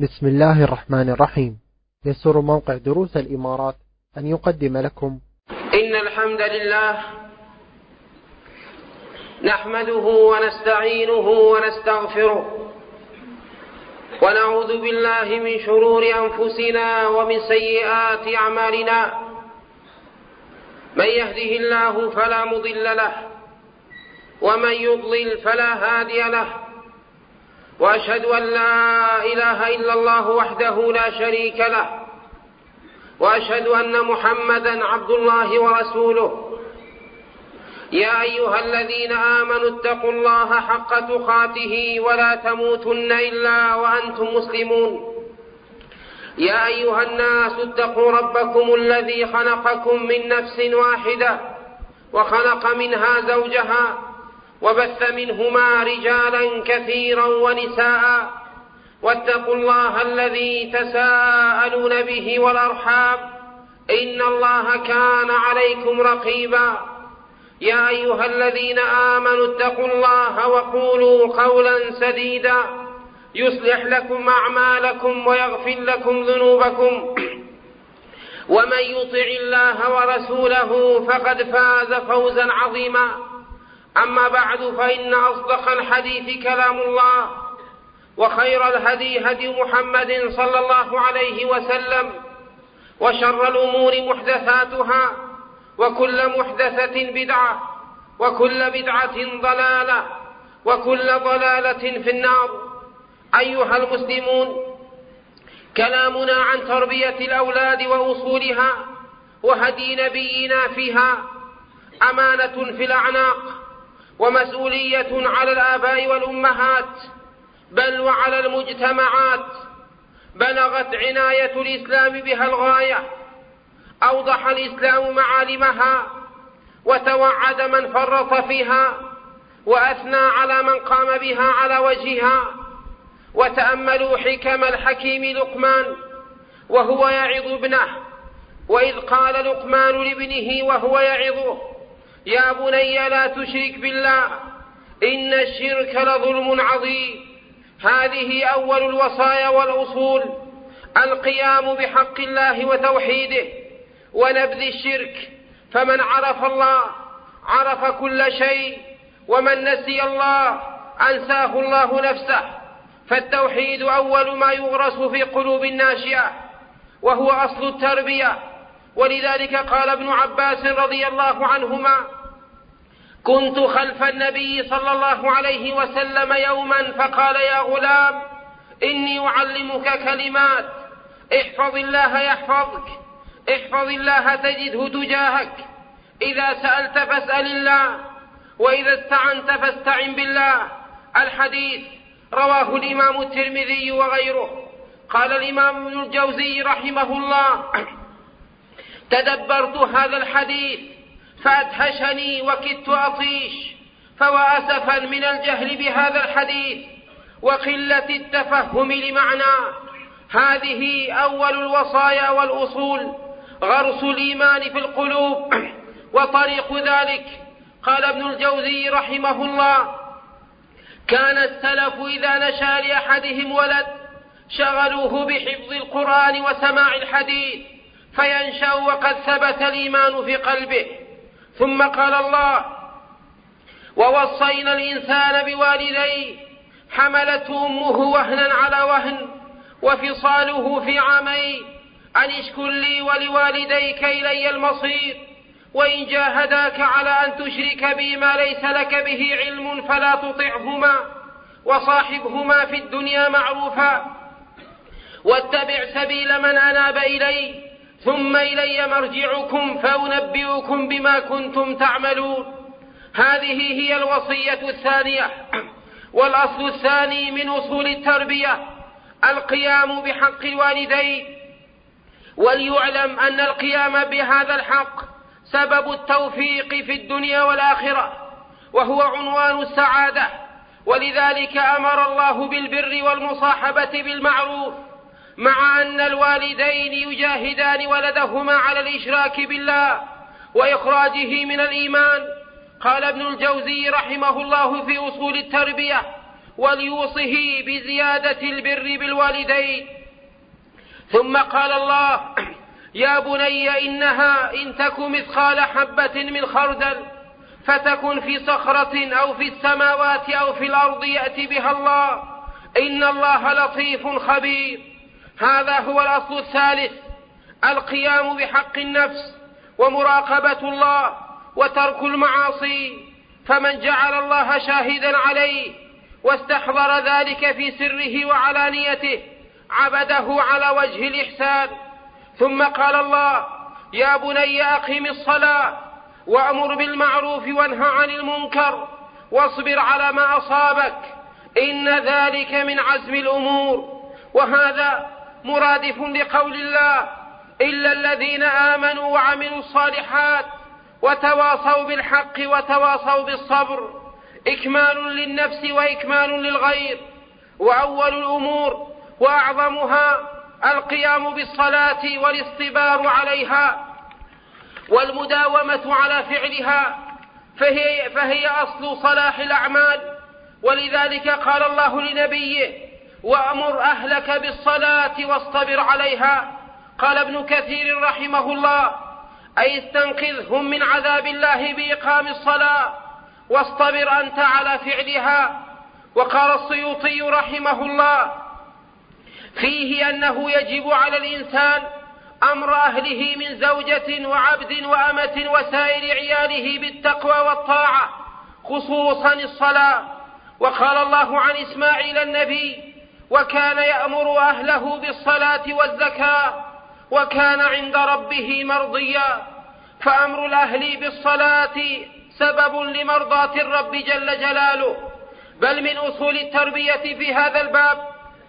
بسم الله الرحمن الرحيم. يسر موقع دروس الإمارات أن يقدم لكم إن الحمد لله نحمده ونستعينه ونستغفره ونعوذ بالله من شرور أنفسنا ومن سيئات أعمالنا. من يهده الله فلا مضل له ومن يضلل فلا هادي له، وأشهد أن لا إله إلا الله وحده لا شريك له، وأشهد أن محمدا عبد الله ورسوله. يا أيها الذين آمنوا اتقوا الله حق تقاته ولا تموتن إلا وأنتم مسلمون. يا أيها الناس اتقوا ربكم الذي خلقكم من نفس واحدة وخلق منها زوجها وبث منهما رجالا كثيرا ونساء، واتقوا الله الذي تساءلون به والأرحام إن الله كان عليكم رقيبا. يا أيها الذين آمنوا اتقوا الله وقولوا قولا سديدا يصلح لكم أعمالكم ويغفر لكم ذنوبكم، ومن يطع الله ورسوله فقد فاز فوزا عظيما. أما بعد، فإن أصدق الحديث كلام الله، وخير الهدي هدي محمد صلى الله عليه وسلم، وشر الأمور محدثاتها، وكل محدثة بدعة، وكل بدعة ضلالة، وكل ضلالة في النار. أيها المسلمون، كلامنا عن تربية الأولاد وأصولها وهدي نبينا فيها أمانة في الأعناق، ومسؤولية على الآباء والأمهات، بل وعلى المجتمعات. بلغت عناية الإسلام بها الغاية، أوضح الإسلام معالمها، وتوعد من فرط فيها، وأثنى على من قام بها على وجهها. وتأملوا حكم الحكيم لقمان وهو يعظ ابنه، وإذ قال لقمان لابنه وهو يعظه: يا بني لا تشرك بالله إن الشرك لظلم عظيم. هذه أول الوصايا والأصول: القيام بحق الله وتوحيده ونبذ الشرك. فمن عرف الله عرف كل شيء، ومن نسي الله أنساه الله نفسه. فالتوحيد أول ما يغرس في قلوب الناشئة، وهو أصل التربية. ولذلك قال ابن عباس رضي الله عنهما: كنت خلف النبي صلى الله عليه وسلم يوما فقال: يا غلام إني أعلمك كلمات، احفظ الله يحفظك، احفظ الله تجده تجاهك، إذا سألت فاسأل الله، وإذا استعنت فاستعن بالله. الحديث رواه الإمام الترمذي وغيره. قال الإمام ابن الجوزي رحمه الله: تدبرت هذا الحديث فأدهشني وكدت أطيش، فوأسفا من الجهل بهذا الحديث وقلة التفهم لمعناه. هذه أول الوصايا والأصول: غرس الإيمان في القلوب، وطريق ذلك. قال ابن الجوزي رحمه الله: كان السلف إذا نشأ لأحدهم ولد شغلوه بحفظ القرآن وسماع الحديث، فينشأ وقد ثبت الإيمان في قلبه. ثم قال الله: ووصينا الإنسان بوالديه حملته أمه وهنا على وهن وفصاله في عامين أن اشكر لي ولوالديك إلي المصير، وإن جاهداك على أن تشرك بي ما ليس لك به علم فلا تطعهما، وصاحبهما في الدنيا معروفا، واتبع سبيل من أناب إلي، ثم إلي مرجعكم فأنبئكم بما كنتم تعملون. هذه هي الوصية الثانية. والأصل الثاني من أصول التربية: القيام بحق الوالدين. وليعلم أن القيام بهذا الحق سبب التوفيق في الدنيا والآخرة، وهو عنوان السعادة. ولذلك أمر الله بالبر والمصاحبة بالمعروف، مع أن الوالدين يجاهدان ولدهما على الإشراك بالله وإخراجه من الإيمان. قال ابن الجوزي رحمه الله في أصول التربية: وليوصه بزيادة البر بالوالدين. ثم قال الله: يا بني إنها إن تك مثقال حبة من خردل فتكن في صخرة أو في السماوات أو في الأرض يأتي بها الله إن الله لطيف خبير. هذا هو الأصل الثالث: القيام بحق النفس ومراقبة الله وترك المعاصي. فمن جعل الله شاهدا عليه واستحضر ذلك في سره وعلانيته عبده على وجه الإحسان. ثم قال الله: يا بني أقم الصلاة وأمر بالمعروف وانه عن المنكر واصبر على ما أصابك إن ذلك من عزم الأمور. وهذا مرادف لقول الله: إلا الذين آمنوا وعملوا الصالحات وتواصوا بالحق وتواصوا بالصبر، إكمال للنفس وإكمال للغير. وأول الأمور وأعظمها القيام بالصلاة والاصطبار عليها والمداومة على فعلها، فهي أصل صلاح الأعمال. ولذلك قال الله لنبيه: وأمر أهلك بالصلاة واصطبر عليها. قال ابن كثير رحمه الله: أي استنقذهم من عذاب الله بإقام الصلاة واصطبر أنت على فعلها. وقال السيوطي رحمه الله فيه أنه يجب على الإنسان أمر أهله من زوجة وعبد وأمة وسائر عياله بالتقوى والطاعة، خصوصا الصلاة. وقال الله عن إسماعيل النبي: وكان يأمر أهله بالصلاة والزكاة وكان عند ربه مرضيا. فأمر الأهل بالصلاة سبب لمرضاة الرب جل جلاله. بل من أصول التربية في هذا الباب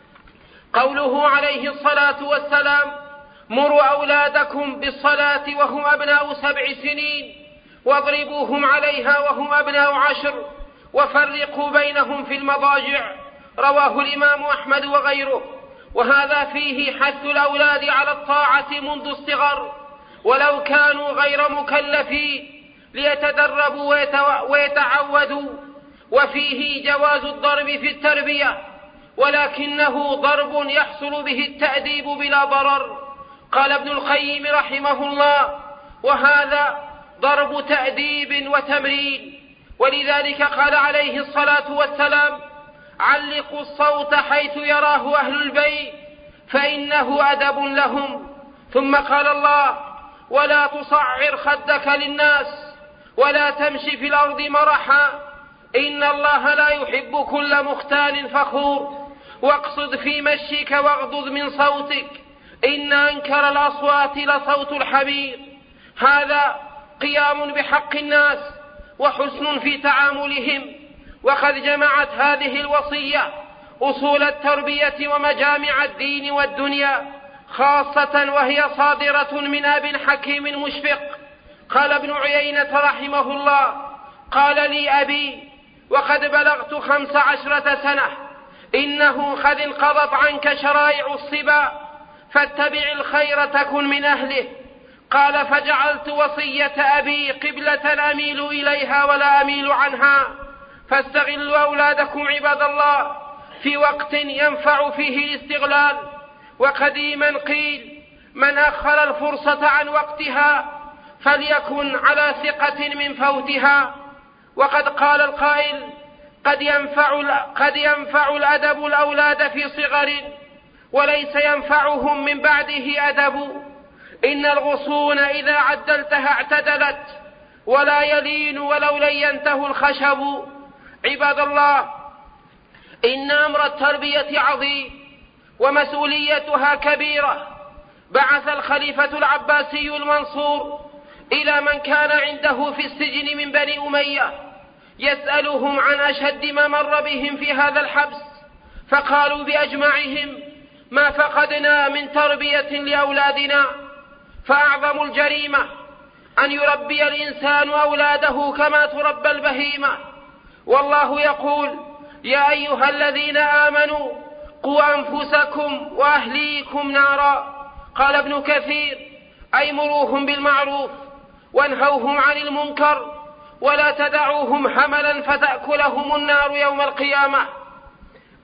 قوله عليه الصلاة والسلام: مروا أولادكم بالصلاة وهم أبناء 7 سنين واضربوهم عليها وهم أبناء 10 وفرقوا بينهم في المضاجع. رواه الإمام أحمد وغيره. وهذا فيه حث الأولاد على الطاعة منذ الصغر ولو كانوا غير مكلفين ليتدربوا ويتعودوا. وفيه جواز الضرب في التربية، ولكنه ضرب يحصل به التأديب بلا ضرر. قال ابن القيم رحمه الله: وهذا ضرب تأديب وتمرين. ولذلك قال عليه الصلاة والسلام: علقوا الصوت حيث يراه أهل البيت فإنه أدب لهم. ثم قال الله: ولا تصعر خدك للناس ولا تمشي في الأرض مرحا إن الله لا يحب كل مختال فخور واقصد في مشيك واغضض من صوتك إن أنكر الأصوات لصوت الحمير. هذا قيام بحق الناس وحسن في تعاملهم. وقد جمعت هذه الوصية أصول التربية ومجامع الدين والدنيا، خاصة وهي صادرة من أب حكيم مشفق. قال ابن عيينة رحمه الله: قال لي أبي وقد بلغت 15 سنة: إنه قد انقضت عنك شرائع الصبا فاتبع الخير تكن من أهله. قال: فجعلت وصية أبي قبلة أميل إليها ولا أميل عنها. فاستغلوا أولادكم عباد الله في وقت ينفع فيه الاستغلال. وقديما قيل: من أخر الفرصة عن وقتها فليكن على ثقة من فوتها. وقد قال القائل: قد ينفع الأدب الأولاد في صغر وليس ينفعهم من بعده أدب. إن الغصون إذا عدلتها اعتدلت ولا يلين ولو لينته الخشب. عباد الله، إن أمر التربية عظيم ومسؤوليتها كبيرة. بعث الخليفة العباسي المنصور إلى من كان عنده في السجن من بني أمية يسألهم عن أشد ما مر بهم في هذا الحبس، فقالوا بأجمعهم: ما فقدنا من تربية لأولادنا. فأعظم الجريمة أن يربي الإنسان أولاده كما تربى البهيمة. والله يقول: يا أيها الذين آمنوا قوا أنفسكم وأهليكم نارا. قال ابن كثير: أي مروهم بالمعروف وانهوهم عن المنكر ولا تدعوهم حملا فتأكلهم النار يوم القيامة.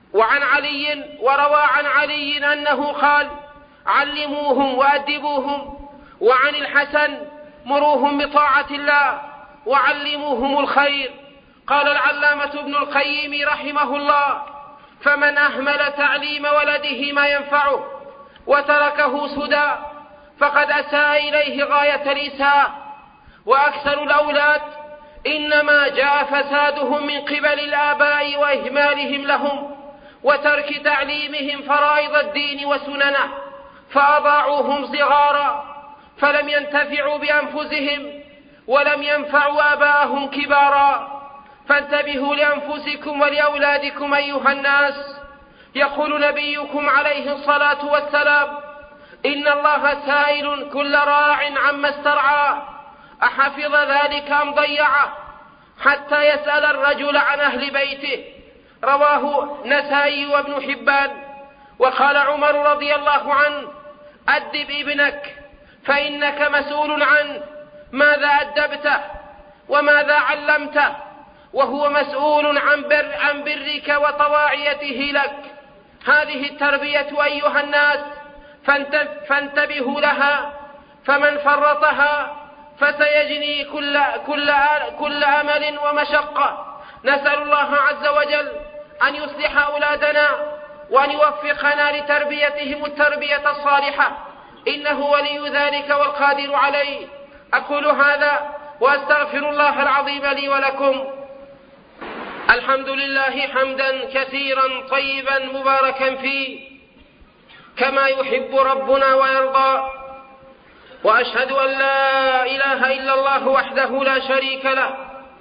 وروى عن علي أنه قال: علموهم وأدبوهم. وعن الحسن: مروهم بطاعة الله وعلموهم الخير. قال العلامة ابن القيم رحمه الله: فمن أهمل تعليم ولده ما ينفعه وتركه سدى فقد أساء إليه غاية الإساءة. وأكثر الأولاد إنما جاء فسادهم من قبل الآباء وإهمالهم لهم وترك تعليمهم فرائض الدين وسننه، فأضاعوهم صغارا فلم ينتفعوا بأنفسهم ولم ينفعوا آباءهم كبارا. فانتبهوا لأنفسكم ولأولادكم أيها الناس. يقول نبيكم عليه الصلاة والسلام: إن الله سائل كل راع عما استرعى أحفظ ذلك أم ضيعه، حتى يسأل الرجل عن أهل بيته. رواه نسائي وابن حبان. وقال عمر رضي الله عنه: أدب ابنك فإنك مسؤول عنه، ماذا أدبته وماذا علمته، وهو مسؤول عن برك وطواعيته لك. هذه التربية أيها الناس، فانتبهوا لها، فمن فرطها فسيجني كل أمل ومشقة. نسأل الله عز وجل أن يصلح أولادنا وأن يوفقنا لتربيتهم التربية الصالحة، إنه ولي ذلك والقادر عليه. أقول هذا وأستغفر الله العظيم لي ولكم. الحمد لله حمدا كثيرا طيبا مباركا فيه كما يحب ربنا ويرضى. وأشهد أن لا إله إلا الله وحده لا شريك له،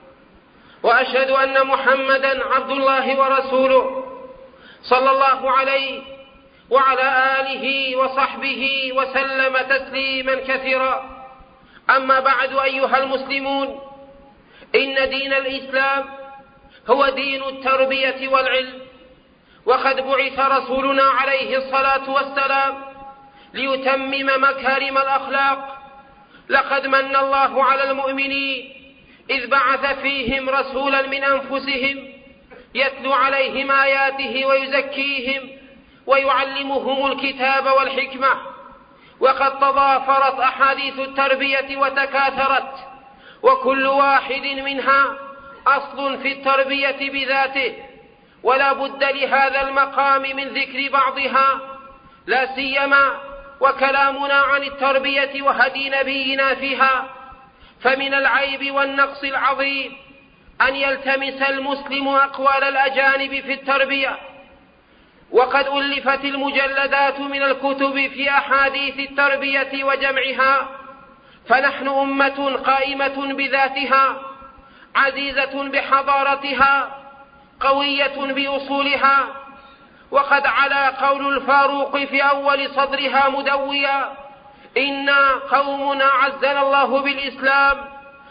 وأشهد أن محمدا عبد الله ورسوله صلى الله عليه وعلى آله وصحبه وسلم تسليما كثيرا. أما بعد أيها المسلمون، إن دين الإسلام هو دين التربية والعلم، وقد بعث رسولنا عليه الصلاة والسلام ليتمم مكارم الأخلاق. لقد من الله على المؤمنين إذ بعث فيهم رسولا من أنفسهم يتلو عليهم آياته ويزكيهم ويعلمهم الكتاب والحكمة. وقد تضافرت أحاديث التربية وتكاثرت، وكل واحد منها أصل في التربية بذاته، ولا بد لهذا المقام من ذكر بعضها، لا سيما وكلامنا عن التربية وهدي نبينا فيها. فمن العيب والنقص العظيم أن يلتمس المسلم أقوال الأجانب في التربية، وقد ألفت المجلدات من الكتب في أحاديث التربية وجمعها. فنحن أمة قائمة بذاتها، عزيزة بحضارتها، قوية بأصولها، وقد علا قول الفاروق في أول صدرها مدويا: إنا قوم أعزنا الله بالإسلام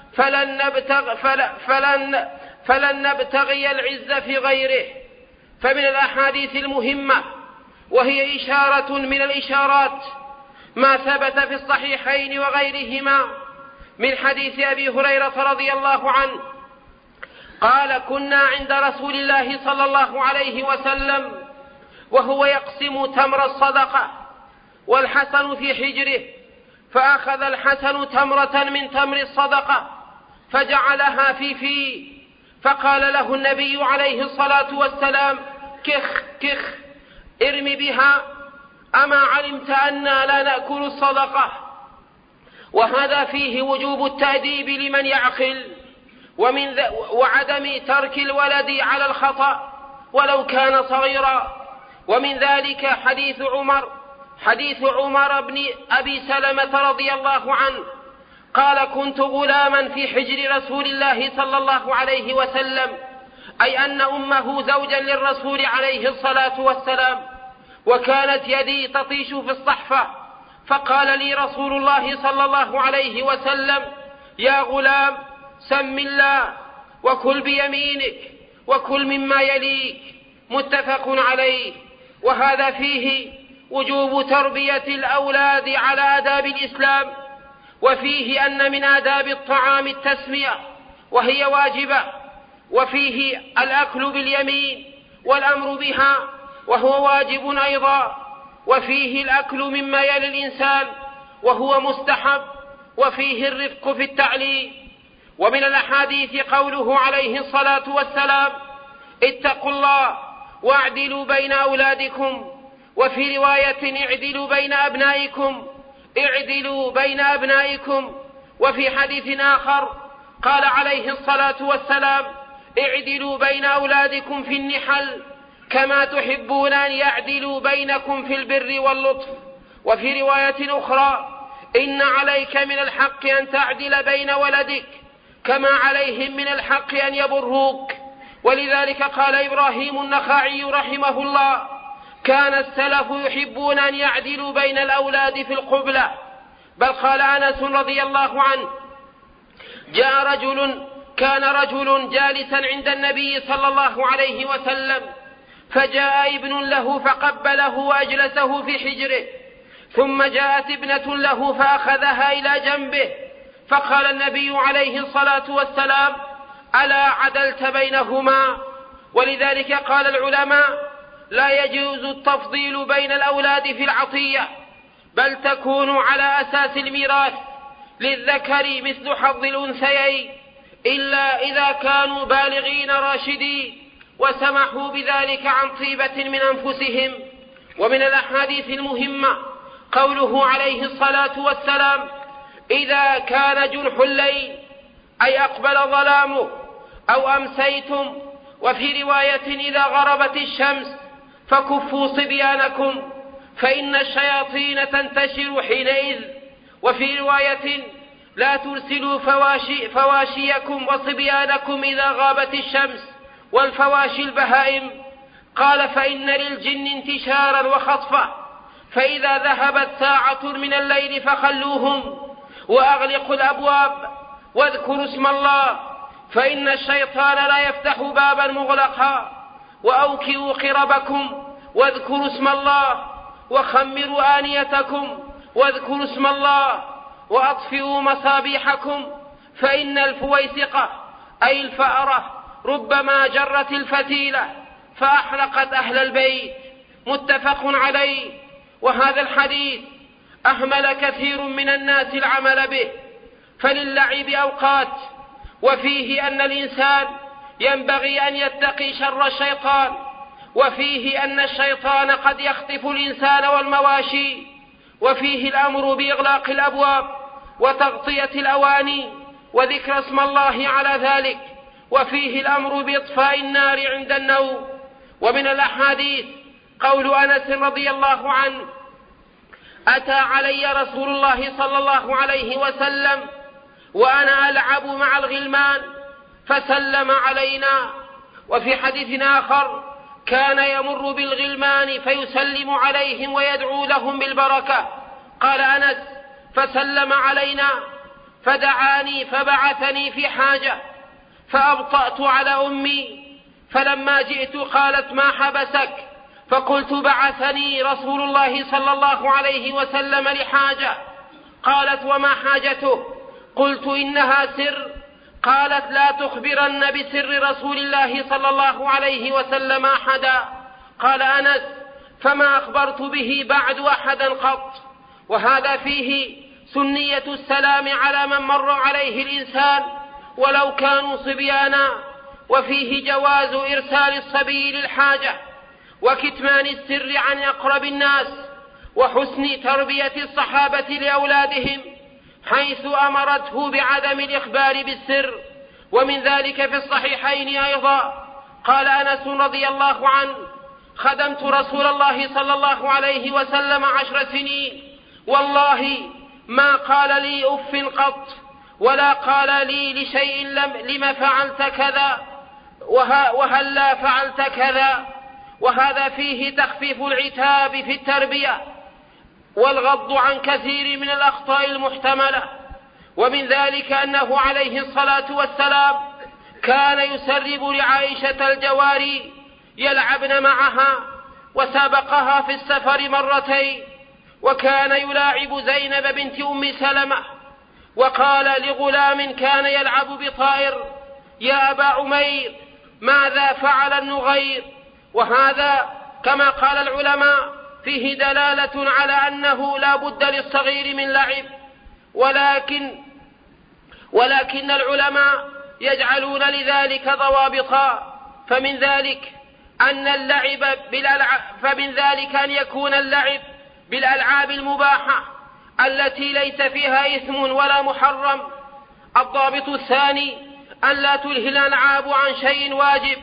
فلن نبتغي العز في غيره. فمن الأحاديث المهمة، وهي إشارة من الإشارات، ما ثبت في الصحيحين وغيرهما من حديث أبي هريرة رضي الله عنه قال: كنا عند رسول الله صلى الله عليه وسلم وهو يقسم تمر الصدقة والحسن في حجره، فأخذ الحسن تمرة من تمر الصدقة فجعلها في فيه، فقال له النبي عليه الصلاة والسلام: كخ كخ ارم بها، أما علمت أننا لا نأكل الصدقة؟ وهذا فيه وجوب التأديب لمن يعقل، وعدم ترك الولد على الخطأ ولو كان صغيرا. ومن ذلك حديث عمر بن أبي سلمة رضي الله عنه قال: كنت غلاما في حجر رسول الله صلى الله عليه وسلم، أي أن أمه زوجا للرسول عليه الصلاة والسلام، وكانت يدي تطيش في الصحفة، فقال لي رسول الله صلى الله عليه وسلم: يا غلام، سم الله وكل بيمينك وكل مما يليك. متفق عليه. وهذا فيه وجوب تربية الأولاد على آداب الإسلام، وفيه أن من آداب الطعام التسمية وهي واجبة، وفيه الأكل باليمين، والأمر بها، وهو واجب أيضا. وفيه الأكل مما يلي الإنسان وهو مستحب، وفيه الرفق في التعليم. ومن الأحاديث قوله عليه الصلاة والسلام: اتقوا الله واعدلوا بين أولادكم. وفي رواية: اعدلوا بين أبنائكم. وفي حديث آخر قال عليه الصلاة والسلام: اعدلوا بين أولادكم في النحل كما تحبون أن يعدلوا بينكم في البر واللطف. وفي رواية أخرى: إن عليك من الحق أن تعدل بين ولدك كما عليهم من الحق أن يبروك. ولذلك قال إبراهيم النخعي رحمه الله: كان السلف يحبون أن يعدلوا بين الأولاد في القبلة. بل قال أنس رضي الله عنه: كان رجل جالسا عند النبي صلى الله عليه وسلم، فجاء ابن له فقبله وأجلسه في حجره، ثم جاءت ابنة له فأخذها إلى جنبه، فقال النبي عليه الصلاة والسلام: ألا عدلت بينهما؟ ولذلك قال العلماء: لا يجوز التفضيل بين الأولاد في العطية، بل تكون على أساس الميراث، للذكر مثل حظ الأنثيين، إلا إذا كانوا بالغين راشدين وسمحوا بذلك عن طيبة من أنفسهم. ومن الأحاديث المهمة قوله عليه الصلاة والسلام: إذا كان جنح الليل، أي أقبل ظلامه، أو أمسيتم. وفي رواية: إذا غربت الشمس فكفوا صبيانكم فإن الشياطين تنتشر حينئذ. وفي رواية: لا ترسلوا فواشيكم وصبيانكم إذا غابت الشمس، والفواشي البهائم. قال: فإن للجن انتشارا وخطفا، فإذا ذهبت ساعة من الليل فخلوهم، وأغلقوا الأبواب، واذكروا اسم الله، فإن الشيطان لا يفتح بابا مغلقا. وأوكئوا قربكم، واذكروا اسم الله، وخمروا آنيتكم، واذكروا اسم الله، وأطفئوا مصابيحكم، فإن الفويسقة أي الفأرة ربما جرت الفتيلة فأحرقت أهل البيت. متفق عليه. وهذا الحديث أهمل كثير من الناس العمل به، فللعب أوقات، وفيه أن الإنسان ينبغي أن يتقي شر الشيطان، وفيه أن الشيطان قد يخطف الإنسان والمواشي، وفيه الأمر بإغلاق الأبواب وتغطية الأواني وذكر اسم الله على ذلك، وفيه الأمر بإطفاء النار عند النوم. ومن الأحاديث قول أنس رضي الله عنه: أتى علي رسول الله صلى الله عليه وسلم وأنا ألعب مع الغلمان فسلم علينا. وفي حديث آخر: كان يمر بالغلمان فيسلم عليهم ويدعو لهم بالبركة. قال أنس: فسلم علينا فدعاني فبعثني في حاجة، فأبطأت على أمي، فلما جئت قالت: ما حبسك؟ فقلت: بعثني رسول الله صلى الله عليه وسلم لحاجة. قالت: وما حاجته؟ قلت: إنها سر. قالت: لا تخبرن بسر رسول الله صلى الله عليه وسلم أحدا. قال أنس: فما أخبرت به بعد أحدا قط. وهذا فيه سنية السلام على من مر عليه الإنسان ولو كانوا صبيانا، وفيه جواز إرسال الصبي للحاجة، وكتمان السر عن أقرب الناس، وحسن تربية الصحابة لأولادهم حيث أمرته بعدم الإخبار بالسر. ومن ذلك في الصحيحين أيضا قال أنس رضي الله عنه: خدمت رسول الله صلى الله عليه وسلم 10 سنين، والله ما قال لي أف قط، ولا قال لي لشيء لم فعلت كذا وهلا فعلت كذا. وهذا فيه تخفيف العتاب في التربية والغض عن كثير من الأخطاء المحتملة. ومن ذلك أنه عليه الصلاة والسلام كان يسرب لعائشة الجواري يلعبن معها، وسابقها في السفر 2 مرتين، وكان يلاعب زينب بنت أم سلمة. وقال لغلام كان يلعب بطائر: يا أبا عمير، ماذا فعل النغير؟ وهذا كما قال العلماء فيه دلالة على أنه لا بد للصغير من لعب، ولكن العلماء يجعلون لذلك ضوابطا، فمن ذلك أن يكون اللعب بالألعاب المباحة التي ليس فيها إثم ولا محرم. الضابط الثاني أن لا تلهي الألعاب عن شيء واجب.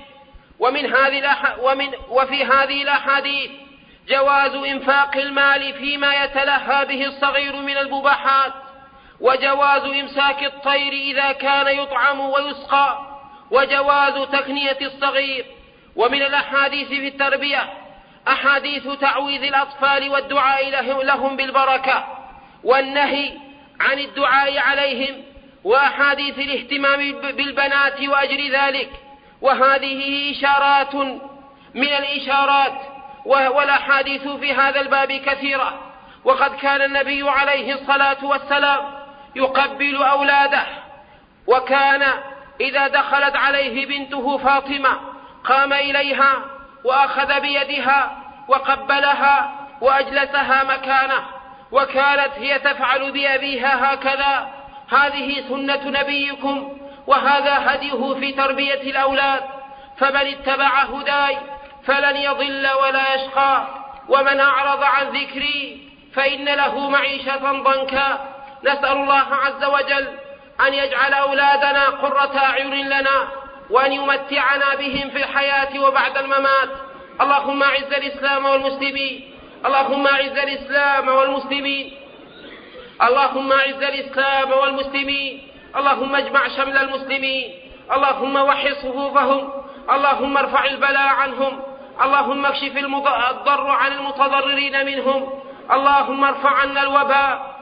وفي هذه الأحاديث جواز إنفاق المال فيما يتلهى به الصغير من المباحات، وجواز إمساك الطير إذا كان يطعم ويسقى، وجواز تكنية الصغير. ومن الأحاديث في التربية أحاديث تعويذ الأطفال والدعاء لهم بالبركة والنهي عن الدعاء عليهم، وأحاديث الاهتمام بالبنات وأجر ذلك، وهذه إشارات من الإشارات، والأحاديث في هذا الباب كثيرة. وقد كان النبي عليه الصلاة والسلام يقبل أولاده، وكان إذا دخلت عليه بنته فاطمة قام إليها وأخذ بيدها وقبلها وأجلسها مكانه، وكانت هي تفعل بأبيها هكذا. هذه سنة نبيكم، وهذا هديه في تربية الأولاد، فمن اتبع هداي فلن يضل ولا يشقى، ومن أعرض عن ذكري فإن له معيشة ضنكا. نسأل الله عز وجل أن يجعل أولادنا قرة أعين لنا، وأن يمتعنا بهم في الحياة وبعد الممات. اللهم أعز الإسلام والمسلمين، اللهم أعز الإسلام والمسلمين، اللهم أعز الإسلام والمسلمين، اللهم اجمع شمل المسلمين، اللهم وحد صفوفهم، اللهم ارفع البلاء عنهم، اللهم اكشف الضر عن المتضررين منهم، اللهم ارفع عنا الوباء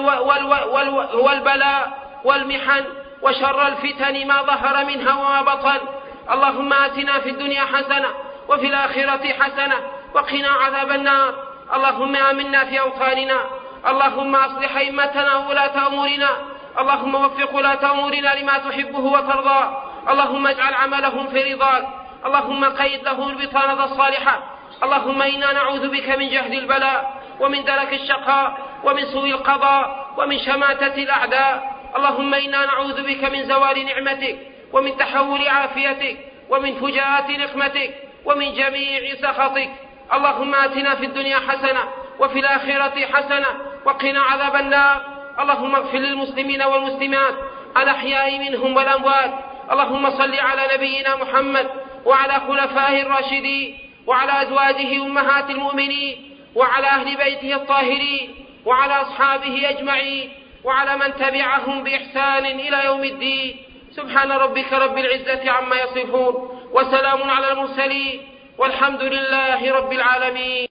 والبلاء والمحن وشر الفتن ما ظهر منها وما بطن. اللهم آتنا في الدنيا حسنة وفي الآخرة حسنة وقنا عذاب النار. اللهم آمنا في أوطاننا، اللهم أصلح أئمتنا وولاة أمورنا، اللهم وفق ولاة أمورنا لما تحبه وترضى، اللهم اجعل عملهم في رضاك، اللهم قيد له البطانة الصالحة. اللهم إنا نعوذ بك من جهد البلاء ومن درك الشقاء ومن سوء القضاء ومن شماتة الأعداء. اللهم إنا نعوذ بك من زوال نعمتك ومن تحول عافيتك ومن فجاءة نقمتك ومن جميع سخطك. اللهم آتنا في الدنيا حسنة وفي الآخرة حسنة وقنا عذاب النار. اللهم اغفر للمسلمين والمسلمات الأحياء منهم والأموات. اللهم صل على نبينا محمد وعلى خلفائه الراشدين وعلى أزواجه أمهات المؤمنين وعلى أهل بيته الطاهرين وعلى أصحابه أجمعين وعلى من تبعهم بإحسان إلى يوم الدين. سبحان ربك رب العزة عما يصفون، وسلام على المرسلين، والحمد لله رب العالمين.